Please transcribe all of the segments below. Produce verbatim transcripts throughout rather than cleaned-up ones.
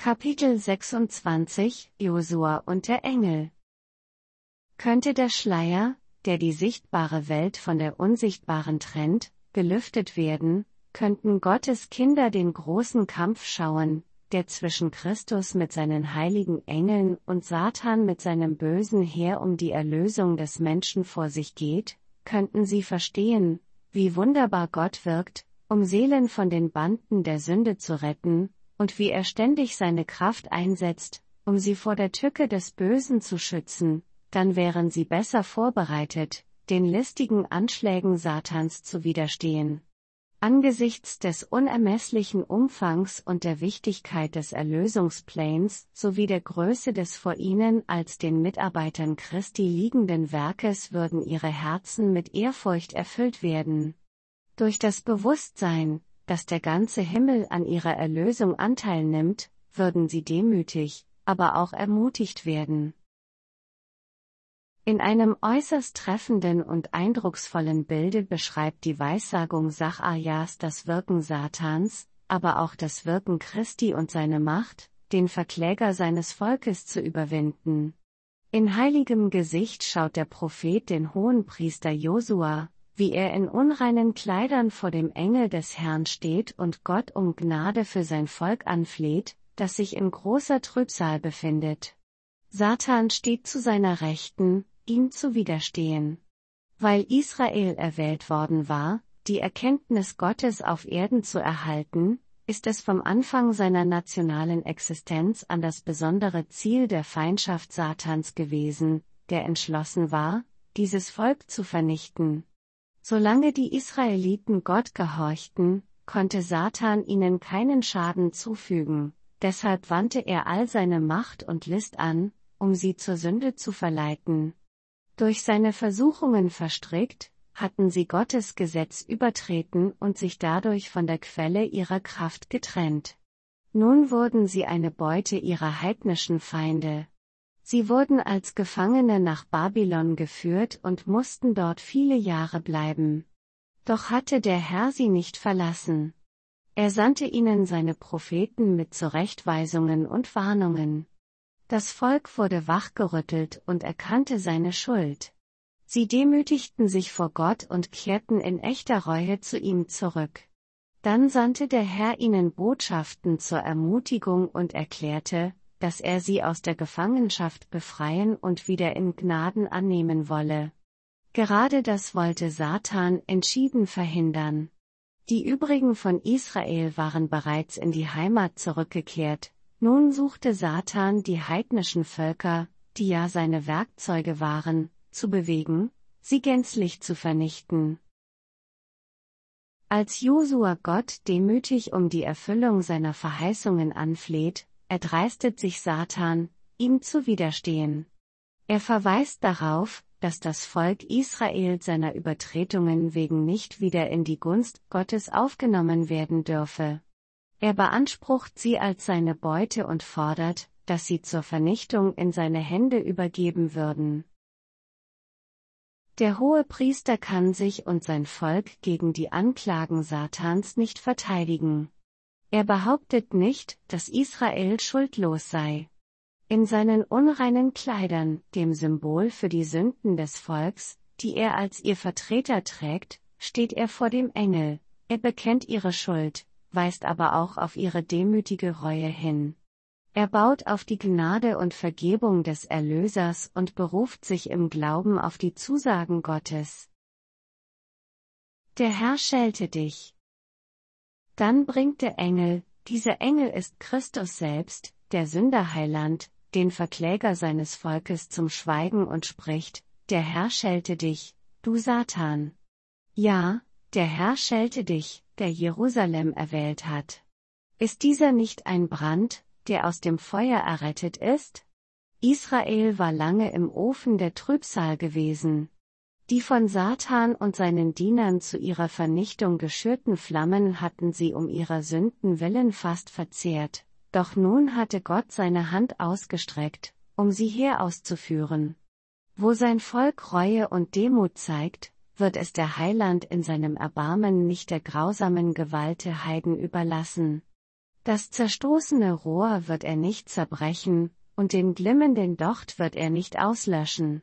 Kapitel sechsundzwanzig, Josua und der Engel. Könnte der Schleier, der die sichtbare Welt von der unsichtbaren trennt, gelüftet werden, könnten Gottes Kinder den großen Kampf schauen, der zwischen Christus mit seinen heiligen Engeln und Satan mit seinem bösen Heer um die Erlösung des Menschen vor sich geht, könnten sie verstehen, wie wunderbar Gott wirkt, um Seelen von den Banden der Sünde zu retten, und wie er ständig seine Kraft einsetzt, um sie vor der Tücke des Bösen zu schützen, dann wären sie besser vorbereitet, den listigen Anschlägen Satans zu widerstehen. Angesichts des unermesslichen Umfangs und der Wichtigkeit des Erlösungsplans sowie der Größe des vor ihnen als den Mitarbeitern Christi liegenden Werkes würden ihre Herzen mit Ehrfurcht erfüllt werden. Durch das Bewusstsein, dass der ganze Himmel an ihrer Erlösung Anteil nimmt, würden sie demütig, aber auch ermutigt werden. In einem äußerst treffenden und eindrucksvollen Bilde beschreibt die Weissagung Sacharjas das Wirken Satans, aber auch das Wirken Christi und seine Macht, den Verkläger seines Volkes zu überwinden. In heiligem Gesicht schaut der Prophet den Hohenpriester Josua, wie er in unreinen Kleidern vor dem Engel des Herrn steht und Gott um Gnade für sein Volk anfleht, das sich in großer Trübsal befindet. Satan steht zu seiner Rechten, ihm zu widerstehen. Weil Israel erwählt worden war, die Erkenntnis Gottes auf Erden zu erhalten, ist es vom Anfang seiner nationalen Existenz an das besondere Ziel der Feindschaft Satans gewesen, der entschlossen war, dieses Volk zu vernichten. Solange die Israeliten Gott gehorchten, konnte Satan ihnen keinen Schaden zufügen, deshalb wandte er all seine Macht und List an, um sie zur Sünde zu verleiten. Durch seine Versuchungen verstrickt, hatten sie Gottes Gesetz übertreten und sich dadurch von der Quelle ihrer Kraft getrennt. Nun wurden sie eine Beute ihrer heidnischen Feinde. Sie wurden als Gefangene nach Babylon geführt und mussten dort viele Jahre bleiben. Doch hatte der Herr sie nicht verlassen. Er sandte ihnen seine Propheten mit Zurechtweisungen und Warnungen. Das Volk wurde wachgerüttelt und erkannte seine Schuld. Sie demütigten sich vor Gott und kehrten in echter Reue zu ihm zurück. Dann sandte der Herr ihnen Botschaften zur Ermutigung und erklärte, dass er sie aus der Gefangenschaft befreien und wieder in Gnaden annehmen wolle. Gerade das wollte Satan entschieden verhindern. Die übrigen von Israel waren bereits in die Heimat zurückgekehrt, nun suchte Satan die heidnischen Völker, die ja seine Werkzeuge waren, zu bewegen, sie gänzlich zu vernichten. Als Josua Gott demütig um die Erfüllung seiner Verheißungen anfleht, erdreistet sich Satan, ihm zu widerstehen. Er verweist darauf, dass das Volk Israel seiner Übertretungen wegen nicht wieder in die Gunst Gottes aufgenommen werden dürfe. Er beansprucht sie als seine Beute und fordert, dass sie zur Vernichtung in seine Hände übergeben würden. Der Hohepriester kann sich und sein Volk gegen die Anklagen Satans nicht verteidigen. Er behauptet nicht, dass Israel schuldlos sei. In seinen unreinen Kleidern, dem Symbol für die Sünden des Volks, die er als ihr Vertreter trägt, steht er vor dem Engel, er bekennt ihre Schuld, weist aber auch auf ihre demütige Reue hin. Er baut auf die Gnade und Vergebung des Erlösers und beruft sich im Glauben auf die Zusagen Gottes. Der Herr schelte dich. Dann bringt der Engel, dieser Engel ist Christus selbst, der Sünderheiland, den Verkläger seines Volkes zum Schweigen und spricht, der Herr schelte dich, du Satan. Ja, der Herr schelte dich, der Jerusalem erwählt hat. Ist dieser nicht ein Brand, der aus dem Feuer errettet ist? Israel war lange im Ofen der Trübsal gewesen. Die von Satan und seinen Dienern zu ihrer Vernichtung geschürten Flammen hatten sie um ihrer Sünden willen fast verzehrt, doch nun hatte Gott seine Hand ausgestreckt, um sie herauszuführen. Wo sein Volk Reue und Demut zeigt, wird es der Heiland in seinem Erbarmen nicht der grausamen Gewalt der Heiden überlassen. Das zerstoßene Rohr wird er nicht zerbrechen, und den glimmenden Docht wird er nicht auslöschen.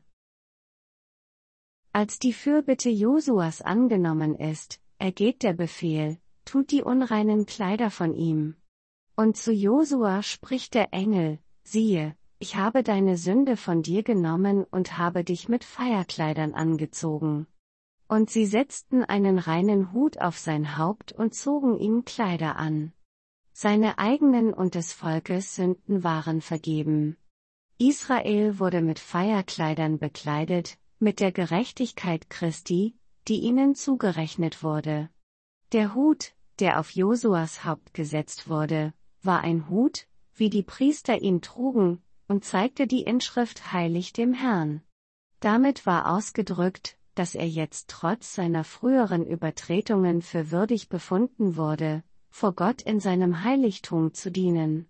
Als die Fürbitte Josuas angenommen ist, ergeht der Befehl, tut die unreinen Kleider von ihm. Und zu Josua spricht der Engel, siehe, ich habe deine Sünde von dir genommen und habe dich mit Feierkleidern angezogen. Und sie setzten einen reinen Hut auf sein Haupt und zogen ihm Kleider an. Seine eigenen und des Volkes Sünden waren vergeben. Israel wurde mit Feierkleidern bekleidet, mit der Gerechtigkeit Christi, die ihnen zugerechnet wurde. Der Hut, der auf Josuas Haupt gesetzt wurde, war ein Hut, wie die Priester ihn trugen, und zeigte die Inschrift Heilig dem Herrn. Damit war ausgedrückt, dass er jetzt trotz seiner früheren Übertretungen für würdig befunden wurde, vor Gott in seinem Heiligtum zu dienen.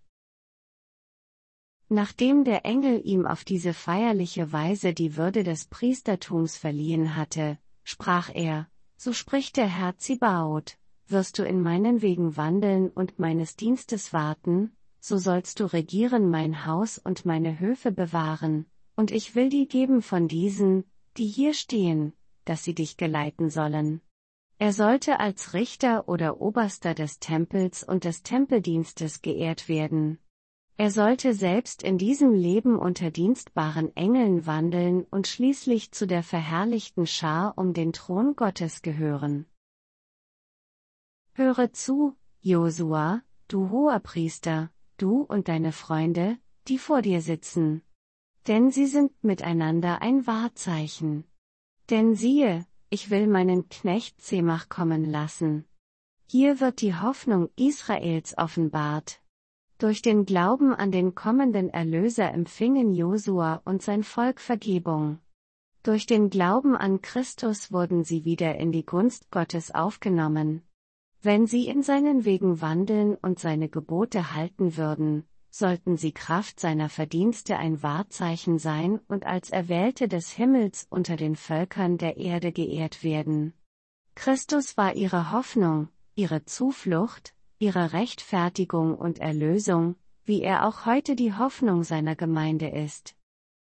Nachdem der Engel ihm auf diese feierliche Weise die Würde des Priestertums verliehen hatte, sprach er, so spricht der Herr Zebaoth, wirst du in meinen Wegen wandeln und meines Dienstes warten, so sollst du regieren mein Haus und meine Höfe bewahren, und ich will dir geben von diesen, die hier stehen, dass sie dich geleiten sollen. Er sollte als Richter oder Oberster des Tempels und des Tempeldienstes geehrt werden. Er sollte selbst in diesem Leben unter dienstbaren Engeln wandeln und schließlich zu der verherrlichten Schar um den Thron Gottes gehören. Höre zu, Josua, du Hoherpriester, du und deine Freunde, die vor dir sitzen. Denn sie sind miteinander ein Wahrzeichen. Denn siehe, ich will meinen Knecht Zemach kommen lassen. Hier wird die Hoffnung Israels offenbart. Durch den Glauben an den kommenden Erlöser empfingen Josua und sein Volk Vergebung. Durch den Glauben an Christus wurden sie wieder in die Gunst Gottes aufgenommen. Wenn sie in seinen Wegen wandeln und seine Gebote halten würden, sollten sie Kraft seiner Verdienste ein Wahrzeichen sein und als Erwählte des Himmels unter den Völkern der Erde geehrt werden. Christus war ihre Hoffnung, ihre Zuflucht, ihre Rechtfertigung und Erlösung, wie er auch heute die Hoffnung seiner Gemeinde ist.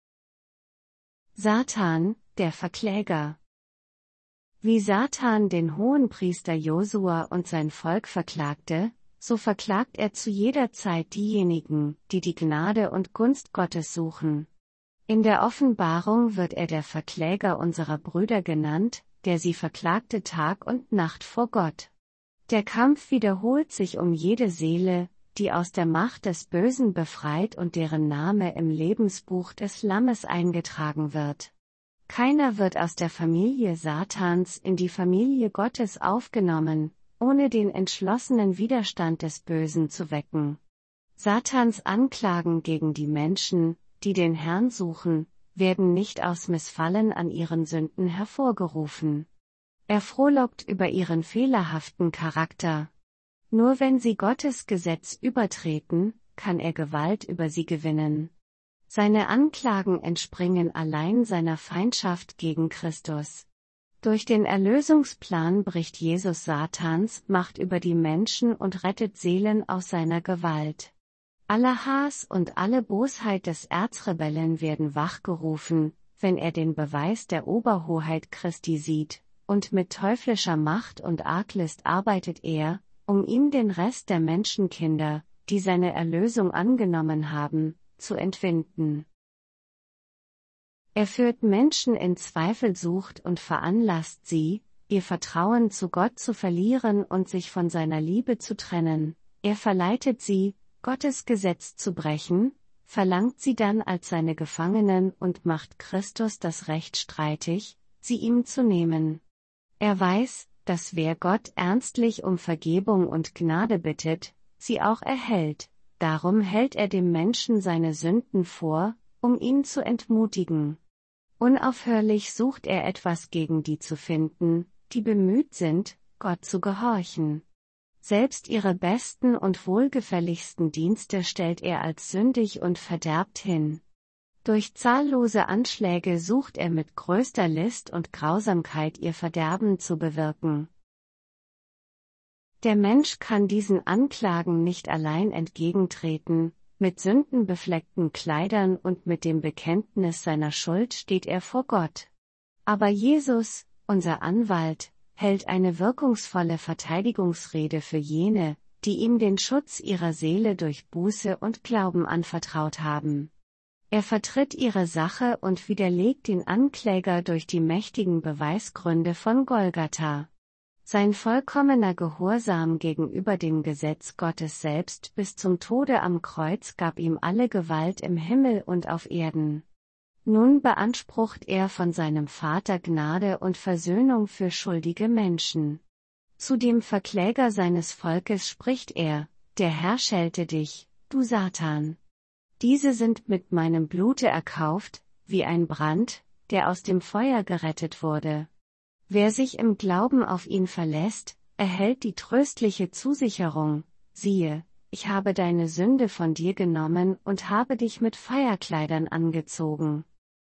Satan, der Verkläger. Wie Satan den Hohenpriester Josua und sein Volk verklagte, so verklagt er zu jeder Zeit diejenigen, die die Gnade und Gunst Gottes suchen. In der Offenbarung wird er der Verkläger unserer Brüder genannt, der sie verklagte Tag und Nacht vor Gott. Der Kampf wiederholt sich um jede Seele, die aus der Macht des Bösen befreit und deren Name im Lebensbuch des Lammes eingetragen wird. Keiner wird aus der Familie Satans in die Familie Gottes aufgenommen, ohne den entschlossenen Widerstand des Bösen zu wecken. Satans Anklagen gegen die Menschen, die den Herrn suchen, werden nicht aus Missfallen an ihren Sünden hervorgerufen. Er frohlockt über ihren fehlerhaften Charakter. Nur wenn sie Gottes Gesetz übertreten, kann er Gewalt über sie gewinnen. Seine Anklagen entspringen allein seiner Feindschaft gegen Christus. Durch den Erlösungsplan bricht Jesus Satans Macht über die Menschen und rettet Seelen aus seiner Gewalt. Aller Hass und alle Bosheit des Erzrebellen werden wachgerufen, wenn er den Beweis der Oberhoheit Christi sieht, und mit teuflischer Macht und Arglist arbeitet er, um ihm den Rest der Menschenkinder, die seine Erlösung angenommen haben, zu entwinden. Er führt Menschen in Zweifelsucht und veranlasst sie, ihr Vertrauen zu Gott zu verlieren und sich von seiner Liebe zu trennen. Er verleitet sie, Gottes Gesetz zu brechen, verlangt sie dann als seine Gefangenen und macht Christus das Recht streitig, sie ihm zu nehmen. Er weiß, dass wer Gott ernstlich um Vergebung und Gnade bittet, sie auch erhält, darum hält er dem Menschen seine Sünden vor, um ihn zu entmutigen. Unaufhörlich sucht er etwas gegen die zu finden, die bemüht sind, Gott zu gehorchen. Selbst ihre besten und wohlgefälligsten Dienste stellt er als sündig und verderbt hin. Durch zahllose Anschläge sucht er mit größter List und Grausamkeit ihr Verderben zu bewirken. Der Mensch kann diesen Anklagen nicht allein entgegentreten, mit sündenbefleckten Kleidern und mit dem Bekenntnis seiner Schuld steht er vor Gott. Aber Jesus, unser Anwalt, hält eine wirkungsvolle Verteidigungsrede für jene, die ihm den Schutz ihrer Seele durch Buße und Glauben anvertraut haben. Er vertritt ihre Sache und widerlegt den Ankläger durch die mächtigen Beweisgründe von Golgatha. Sein vollkommener Gehorsam gegenüber dem Gesetz Gottes selbst bis zum Tode am Kreuz gab ihm alle Gewalt im Himmel und auf Erden. Nun beansprucht er von seinem Vater Gnade und Versöhnung für schuldige Menschen. Zu dem Verkläger seines Volkes spricht er: Der Herr schelte dich, du Satan. Diese sind mit meinem Blute erkauft, wie ein Brand, der aus dem Feuer gerettet wurde. Wer sich im Glauben auf ihn verlässt, erhält die tröstliche Zusicherung: Siehe, ich habe deine Sünde von dir genommen und habe dich mit Feierkleidern angezogen.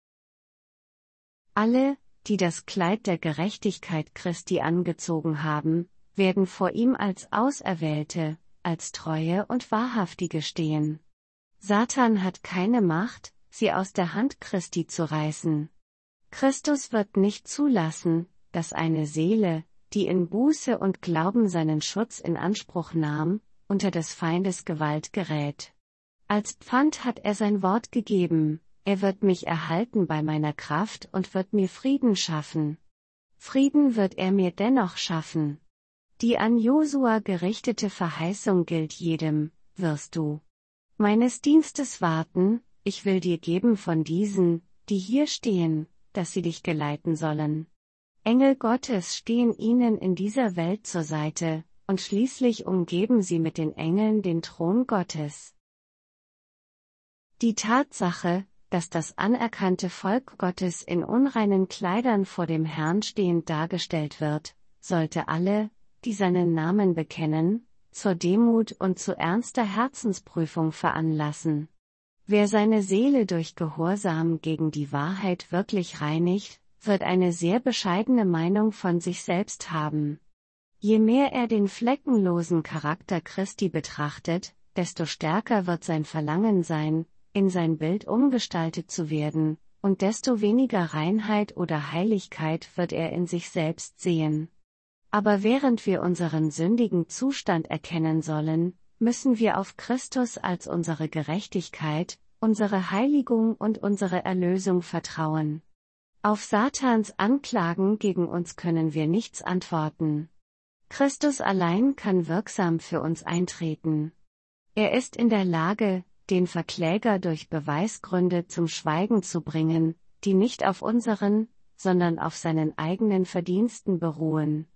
Alle, die das Kleid der Gerechtigkeit Christi angezogen haben, werden vor ihm als Auserwählte, als Treue und Wahrhaftige stehen. Satan hat keine Macht, sie aus der Hand Christi zu reißen. Christus wird nicht zulassen, dass eine Seele, die in Buße und Glauben seinen Schutz in Anspruch nahm, unter des Feindes Gewalt gerät. Als Pfand hat er sein Wort gegeben: Er wird mich erhalten bei meiner Kraft und wird mir Frieden schaffen. Frieden wird er mir dennoch schaffen. Die an Josua gerichtete Verheißung gilt jedem: Wirst du meines Dienstes warten, ich will dir geben von diesen, die hier stehen, dass sie dich geleiten sollen. Engel Gottes stehen ihnen in dieser Welt zur Seite, und schließlich umgeben sie mit den Engeln den Thron Gottes. Die Tatsache, dass das anerkannte Volk Gottes in unreinen Kleidern vor dem Herrn stehend dargestellt wird, sollte alle, die seinen Namen bekennen, zur Demut und zu ernster Herzensprüfung veranlassen. Wer seine Seele durch Gehorsam gegen die Wahrheit wirklich reinigt, wird eine sehr bescheidene Meinung von sich selbst haben. Je mehr er den fleckenlosen Charakter Christi betrachtet, desto stärker wird sein Verlangen sein, in sein Bild umgestaltet zu werden, und desto weniger Reinheit oder Heiligkeit wird er in sich selbst sehen. Aber während wir unseren sündigen Zustand erkennen sollen, müssen wir auf Christus als unsere Gerechtigkeit, unsere Heiligung und unsere Erlösung vertrauen. Auf Satans Anklagen gegen uns können wir nichts antworten. Christus allein kann wirksam für uns eintreten. Er ist in der Lage, den Verkläger durch Beweisgründe zum Schweigen zu bringen, die nicht auf unseren, sondern auf seinen eigenen Verdiensten beruhen.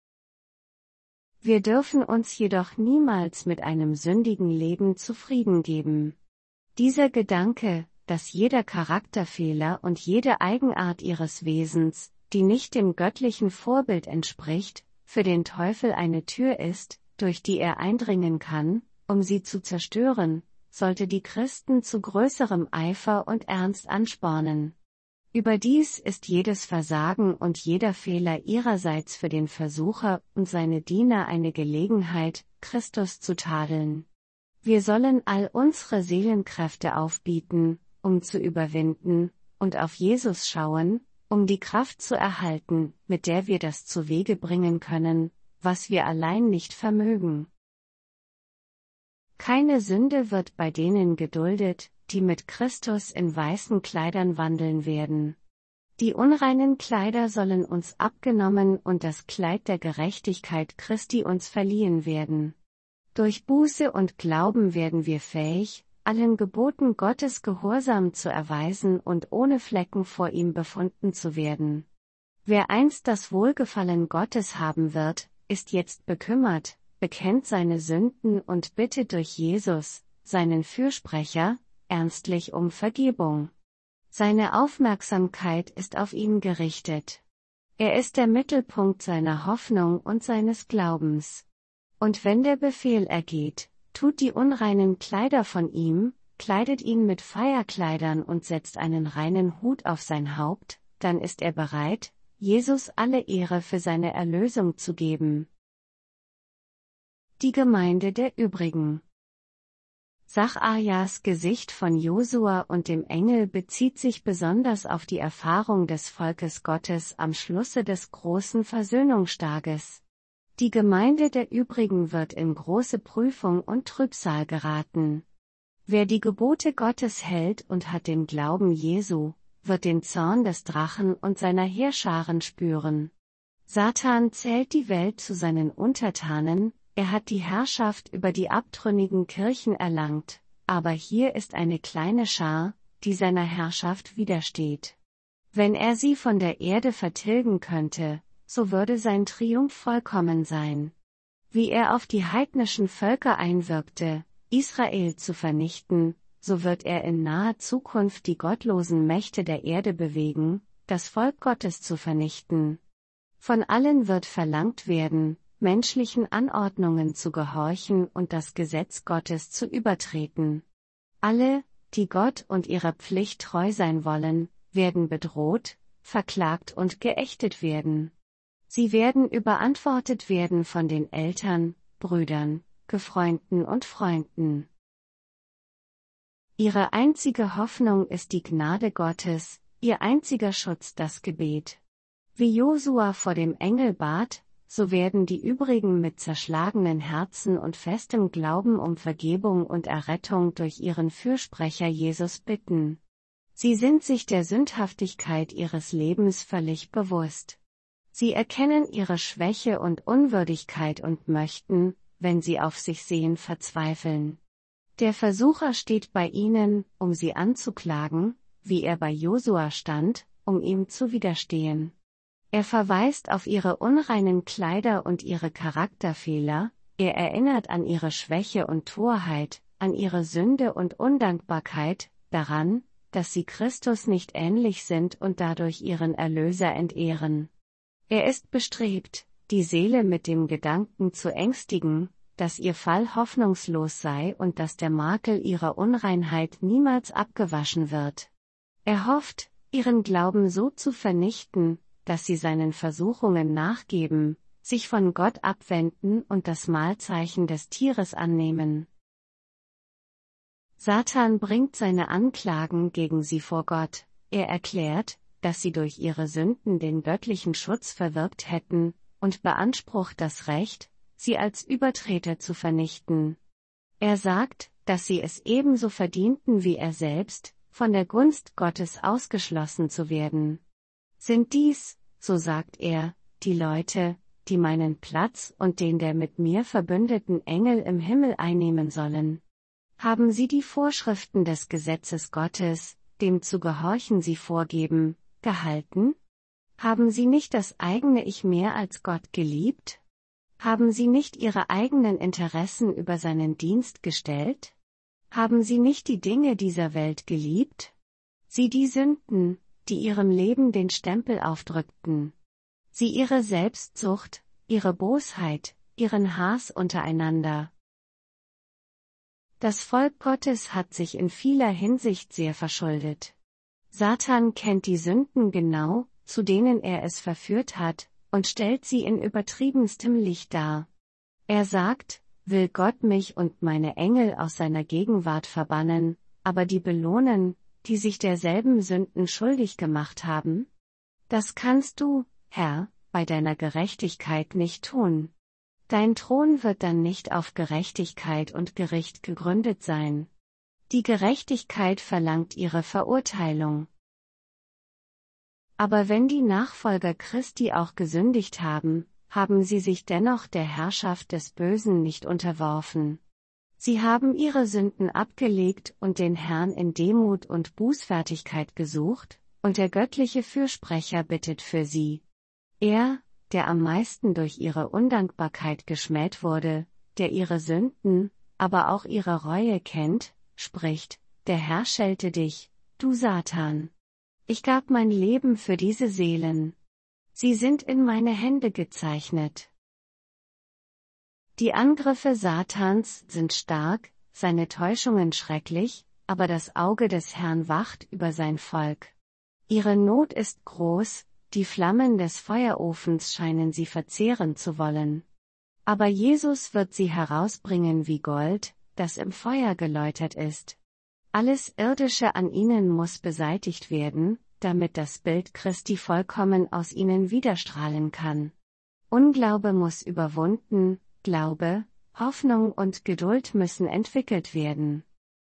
Wir dürfen uns jedoch niemals mit einem sündigen Leben zufrieden geben. Dieser Gedanke, dass jeder Charakterfehler und jede Eigenart ihres Wesens, die nicht dem göttlichen Vorbild entspricht, für den Teufel eine Tür ist, durch die er eindringen kann, um sie zu zerstören, sollte die Christen zu größerem Eifer und Ernst anspornen. Überdies ist jedes Versagen und jeder Fehler ihrerseits für den Versucher und seine Diener eine Gelegenheit, Christus zu tadeln. Wir sollen all unsere Seelenkräfte aufbieten, um zu überwinden, und auf Jesus schauen, um die Kraft zu erhalten, mit der wir das zuwege bringen können, was wir allein nicht vermögen. Keine Sünde wird bei denen geduldet, die mit Christus in weißen Kleidern wandeln werden. Die unreinen Kleider sollen uns abgenommen und das Kleid der Gerechtigkeit Christi uns verliehen werden. Durch Buße und Glauben werden wir fähig, allen Geboten Gottes Gehorsam zu erweisen und ohne Flecken vor ihm befunden zu werden. Wer einst das Wohlgefallen Gottes haben wird, ist jetzt bekümmert, bekennt seine Sünden und bittet durch Jesus, seinen Fürsprecher, ernstlich um Vergebung. Seine Aufmerksamkeit ist auf ihn gerichtet. Er ist der Mittelpunkt seiner Hoffnung und seines Glaubens. Und wenn der Befehl ergeht, tut die unreinen Kleider von ihm, kleidet ihn mit Feierkleidern und setzt einen reinen Hut auf sein Haupt, dann ist er bereit, Jesus alle Ehre für seine Erlösung zu geben. die Gemeinde der übrigen. Sacharjas Gesicht von Josua und dem Engel bezieht sich besonders auf die Erfahrung des Volkes Gottes am Schlusse des großen Versöhnungstages. Die Gemeinde der übrigen wird in große Prüfung und Trübsal geraten. Wer die Gebote Gottes hält und hat den Glauben Jesu, wird den Zorn des Drachen und seiner Heerscharen spüren. Satan zählt die Welt zu seinen Untertanen, er hat die Herrschaft über die abtrünnigen Kirchen erlangt, aber hier ist eine kleine Schar, die seiner Herrschaft widersteht. Wenn er sie von der Erde vertilgen könnte, so würde sein Triumph vollkommen sein. Wie er auf die heidnischen Völker einwirkte, Israel zu vernichten, so wird er in naher Zukunft die gottlosen Mächte der Erde bewegen, das Volk Gottes zu vernichten. Von allen wird verlangt werden, menschlichen Anordnungen zu gehorchen und das Gesetz Gottes zu übertreten. Alle, die Gott und ihrer Pflicht treu sein wollen, werden bedroht, verklagt und geächtet werden. Sie werden überantwortet werden von den Eltern, Brüdern, Gefreunden und Freunden. Ihre einzige Hoffnung ist die Gnade Gottes, ihr einziger Schutz das Gebet. Wie Josua vor dem Engel bat, so werden die übrigen mit zerschlagenen Herzen und festem Glauben um Vergebung und Errettung durch ihren Fürsprecher Jesus bitten. Sie sind sich der Sündhaftigkeit ihres Lebens völlig bewusst. Sie erkennen ihre Schwäche und Unwürdigkeit und möchten, wenn sie auf sich sehen, verzweifeln. Der Versucher steht bei ihnen, um sie anzuklagen, wie er bei Josua stand, um ihm zu widerstehen. Er verweist auf ihre unreinen Kleider und ihre Charakterfehler, er erinnert an ihre Schwäche und Torheit, an ihre Sünde und Undankbarkeit, daran, dass sie Christus nicht ähnlich sind und dadurch ihren Erlöser entehren. Er ist bestrebt, die Seele mit dem Gedanken zu ängstigen, dass ihr Fall hoffnungslos sei und dass der Makel ihrer Unreinheit niemals abgewaschen wird. Er hofft, ihren Glauben so zu vernichten, dass sie seinen Versuchungen nachgeben, sich von Gott abwenden und das Mahlzeichen des Tieres annehmen. Satan bringt seine Anklagen gegen sie vor Gott, er erklärt, dass sie durch ihre Sünden den göttlichen Schutz verwirkt hätten, und beansprucht das Recht, sie als Übertreter zu vernichten. Er sagt, dass sie es ebenso verdienten wie er selbst, von der Gunst Gottes ausgeschlossen zu werden. Sind dies, so sagt er, die Leute, die meinen Platz und den der mit mir verbündeten Engel im Himmel einnehmen sollen? Haben sie die Vorschriften des Gesetzes Gottes, dem zu gehorchen sie vorgeben, gehalten? Haben sie nicht das eigene Ich mehr als Gott geliebt? Haben sie nicht ihre eigenen Interessen über seinen Dienst gestellt? Haben sie nicht die Dinge dieser Welt geliebt? Sie die Sünden, die ihrem Leben den Stempel aufdrückten. Sie ihre Selbstsucht, ihre Bosheit, ihren Hass untereinander. Das Volk Gottes hat sich in vieler Hinsicht sehr verschuldet. Satan kennt die Sünden genau, zu denen er es verführt hat, und stellt sie in übertriebenstem Licht dar. Er sagt, will Gott mich und meine Engel aus seiner Gegenwart verbannen, aber die belohnen, die sich derselben Sünden schuldig gemacht haben? Das kannst du, Herr, bei deiner Gerechtigkeit nicht tun. Dein Thron wird dann nicht auf Gerechtigkeit und Gericht gegründet sein. Die Gerechtigkeit verlangt ihre Verurteilung. Aber wenn die Nachfolger Christi auch gesündigt haben, haben sie sich dennoch der Herrschaft des Bösen nicht unterworfen. Sie haben ihre Sünden abgelegt und den Herrn in Demut und Bußfertigkeit gesucht, und der göttliche Fürsprecher bittet für sie. Er, der am meisten durch ihre Undankbarkeit geschmäht wurde, der ihre Sünden, aber auch ihre Reue kennt, spricht, der Herr schelte dich, du Satan. Ich gab mein Leben für diese Seelen. Sie sind in meine Hände gezeichnet. Die Angriffe Satans sind stark, seine Täuschungen schrecklich, aber das Auge des Herrn wacht über sein Volk. Ihre Not ist groß, die Flammen des Feuerofens scheinen sie verzehren zu wollen. Aber Jesus wird sie herausbringen wie Gold, das im Feuer geläutert ist. Alles Irdische an ihnen muss beseitigt werden, damit das Bild Christi vollkommen aus ihnen widerstrahlen kann. Unglaube muss überwunden, Glaube, Hoffnung und Geduld müssen entwickelt werden.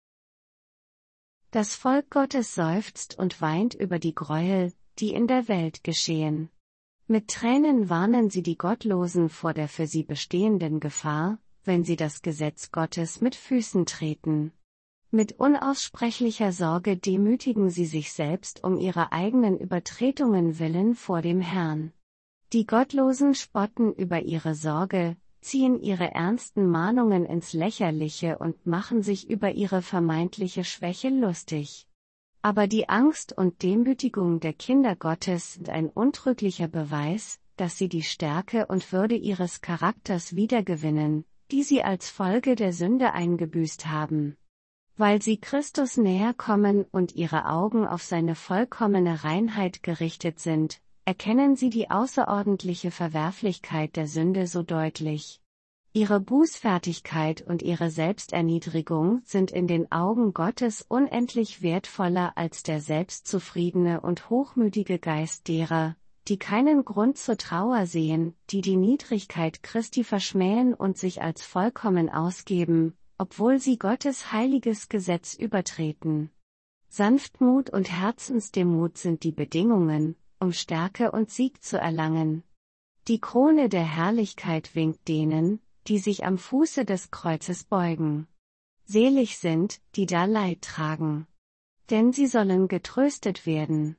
Das Volk Gottes seufzt und weint über die Gräuel, die in der Welt geschehen. Mit Tränen warnen sie die Gottlosen vor der für sie bestehenden Gefahr, wenn sie das Gesetz Gottes mit Füßen treten. Mit unaussprechlicher Sorge demütigen sie sich selbst um ihre eigenen Übertretungen willen vor dem Herrn. Die Gottlosen spotten über ihre Sorge, ziehen ihre ernsten Mahnungen ins Lächerliche und machen sich über ihre vermeintliche Schwäche lustig. Aber die Angst und Demütigung der Kinder Gottes sind ein untrüglicher Beweis, dass sie die Stärke und Würde ihres Charakters wiedergewinnen, die sie als Folge der Sünde eingebüßt haben. Weil sie Christus näher kommen und ihre Augen auf seine vollkommene Reinheit gerichtet sind, erkennen sie die außerordentliche Verwerflichkeit der Sünde so deutlich. Ihre Bußfertigkeit und ihre Selbsterniedrigung sind in den Augen Gottes unendlich wertvoller als der selbstzufriedene und hochmütige Geist derer, die keinen Grund zur Trauer sehen, die die Niedrigkeit Christi verschmähen und sich als vollkommen ausgeben, obwohl sie Gottes heiliges Gesetz übertreten. Sanftmut und Herzensdemut sind die Bedingungen, um Stärke und Sieg zu erlangen. Die Krone der Herrlichkeit winkt denen, die sich am Fuße des Kreuzes beugen. Selig sind, die da Leid tragen. Denn sie sollen getröstet werden.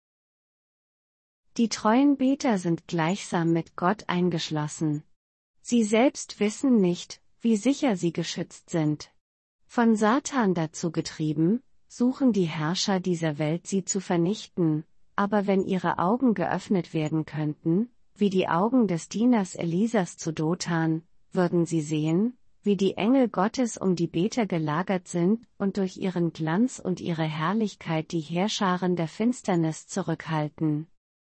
Die treuen Beter sind gleichsam mit Gott eingeschlossen. Sie selbst wissen nicht, wie sicher sie geschützt sind. Von Satan dazu getrieben, suchen die Herrscher dieser Welt sie zu vernichten, aber wenn ihre Augen geöffnet werden könnten, wie die Augen des Dieners Elisas zu Dothan, würden sie sehen, wie die Engel Gottes um die Beter gelagert sind und durch ihren Glanz und ihre Herrlichkeit die Heerscharen der Finsternis zurückhalten.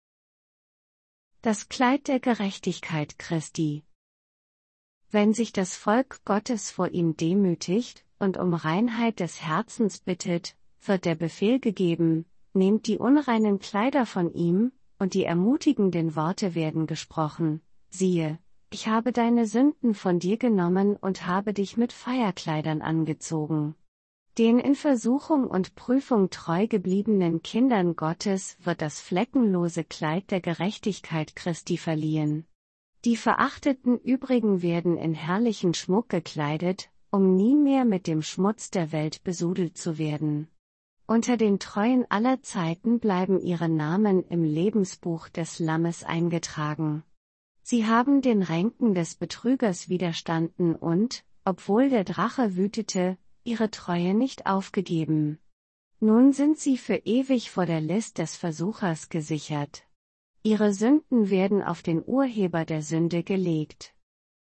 Das Kleid der Gerechtigkeit Christi. Wenn sich das Volk Gottes vor ihm demütigt und um Reinheit des Herzens bittet, wird der Befehl gegeben, nehmt die unreinen Kleider von ihm, und die ermutigenden Worte werden gesprochen, siehe, ich habe deine Sünden von dir genommen und habe dich mit Feierkleidern angezogen. Den in Versuchung und Prüfung treu gebliebenen Kindern Gottes wird das fleckenlose Kleid der Gerechtigkeit Christi verliehen. Die Verachteten übrigen werden in herrlichen Schmuck gekleidet, um nie mehr mit dem Schmutz der Welt besudelt zu werden. Unter den Treuen aller Zeiten bleiben ihre Namen im Lebensbuch des Lammes eingetragen. Sie haben den Ränken des Betrügers widerstanden und, obwohl der Drache wütete, ihre Treue nicht aufgegeben. Nun sind sie für ewig vor der List des Versuchers gesichert. Ihre Sünden werden auf den Urheber der Sünde gelegt.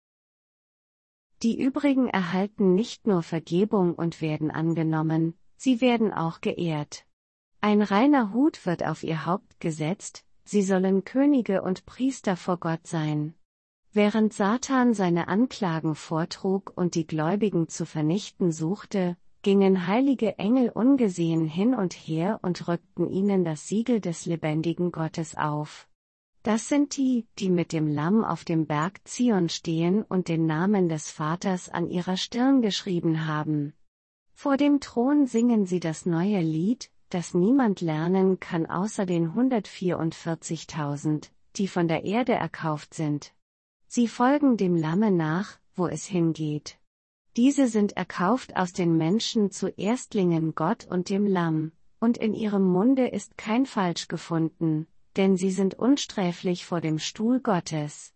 Die übrigen erhalten nicht nur Vergebung und werden angenommen, sie werden auch geehrt. Ein reiner Hut wird auf ihr Haupt gesetzt, sie sollen Könige und Priester vor Gott sein. Während Satan seine Anklagen vortrug und die Gläubigen zu vernichten suchte, gingen heilige Engel ungesehen hin und her und rückten ihnen das Siegel des lebendigen Gottes auf. Das sind die, die mit dem Lamm auf dem Berg Zion stehen und den Namen des Vaters an ihrer Stirn geschrieben haben. Vor dem Thron singen sie das neue Lied, das niemand lernen kann außer den hundertvierundvierzigtausend, die von der Erde erkauft sind. Sie folgen dem Lamme nach, wo es hingeht. Diese sind erkauft aus den Menschen zu Erstlingen Gott und dem Lamm, und in ihrem Munde ist kein Falsch gefunden, denn sie sind unsträflich vor dem Stuhl Gottes.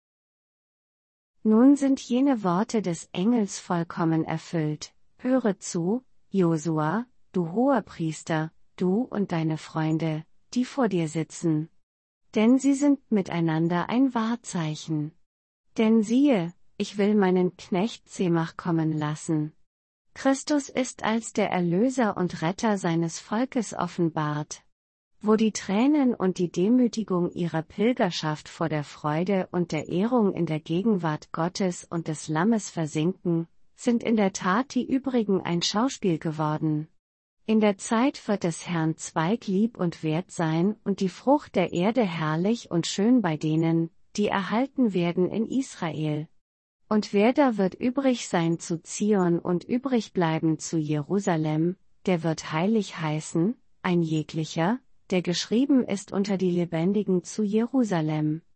Nun sind jene Worte des Engels vollkommen erfüllt. Höre zu, Josua, du Hoherpriester, du und deine Freunde, die vor dir sitzen. Denn sie sind miteinander ein Wahrzeichen. Denn siehe, ich will meinen Knecht Zemach kommen lassen. Christus ist als der Erlöser und Retter seines Volkes offenbart. Wo die Tränen und die Demütigung ihrer Pilgerschaft vor der Freude und der Ehrung in der Gegenwart Gottes und des Lammes versinken, sind in der Tat die übrigen ein Schauspiel geworden. In der Zeit wird des Herrn Zweig lieb und wert sein und die Frucht der Erde herrlich und schön bei denen, die erhalten werden in Israel. Und wer da wird übrig sein zu Zion und übrig bleiben zu Jerusalem, der wird heilig heißen, ein jeglicher, der geschrieben ist unter die Lebendigen zu Jerusalem.